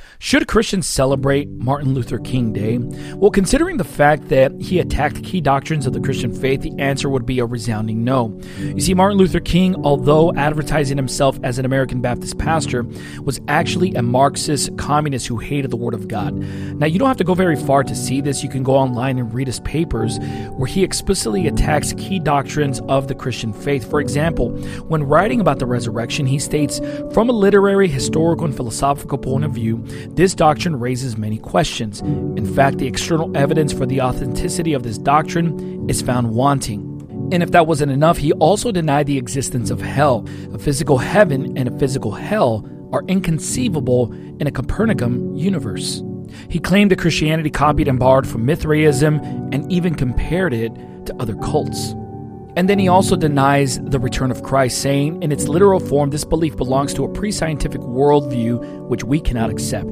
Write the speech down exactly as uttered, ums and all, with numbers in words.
Should Christians celebrate Martin Luther King Day? Well, considering the fact that he attacked key doctrines of the Christian faith, the answer would be a resounding no. You see, Martin Luther King, although advertising himself as an American Baptist pastor, was actually a Marxist communist who hated the Word of God. Now, you don't have to go very far to see this. You can go online and read his papers where he explicitly attacks key doctrines of the Christian faith. For example, when writing about the resurrection, he states, "From a literary, historical, and philosophical point of view, this doctrine raises many questions. In fact, the external evidence for the authenticity of this doctrine is found wanting." And if that wasn't enough, he also denied the existence of hell. A physical heaven and a physical hell are inconceivable in a Copernican universe. He claimed that Christianity copied and borrowed from Mithraism and even compared it to other cults. And then he also denies the return of Christ, saying, in its literal form, this belief belongs to a pre-scientific worldview which we cannot accept.